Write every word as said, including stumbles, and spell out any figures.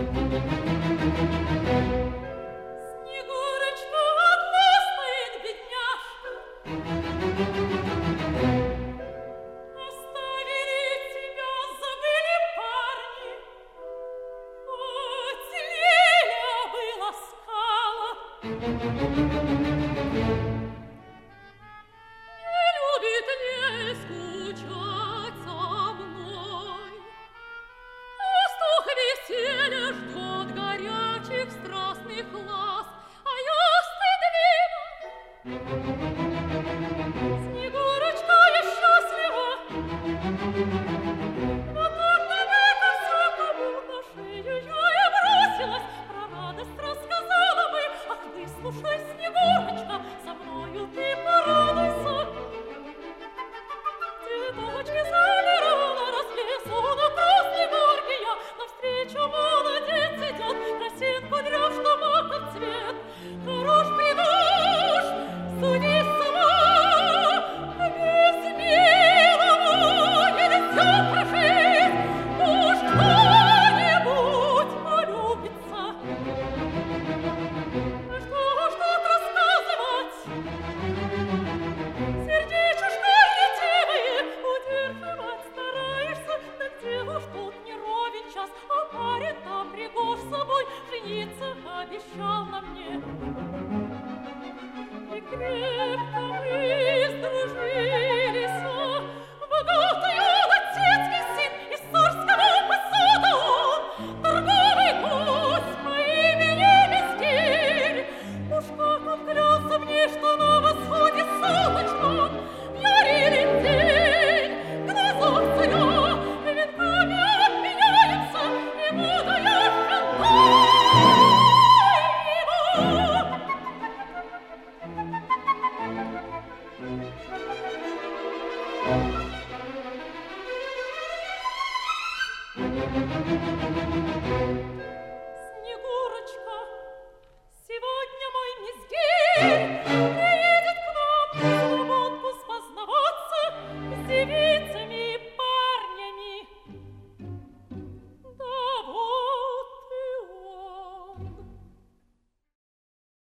Снегурочка одна стоит, бедняжка. Оставили тебя, забыли парни. Потеряли было скала. Не любит, не скучать со мной. Пастух веселья ждет горячих страстных глаз, а я стыдлива. Снегурочка, я счастлива. Но когда это все кому на шею я и бросилась, про радость рассказала бы. Ах, выслушай, Снегурочка, со мною ты порадуйся. Цветочки замирала, расплясу на красной горке я. Навстречу молодец идет, красен кудряв, что маков цвет. Хорош придушь, суди сама, без милого нельзя прожить. Уж кто-нибудь полюбится. Что ж тут рассказывать? Сердечушка ретивые, удерживать стараешься, так дело ж тут не ровен час, а парень там Григор с собой жениться обещал на мне. И крепко мы сдружились, богатый он отецкий сын, из царского посада он, торговый гость по имени Мизгирь. Уж как он клялся мне, что на восходе солнечном ярилит день, в глазах царя венками обменяется, и буду я женой его.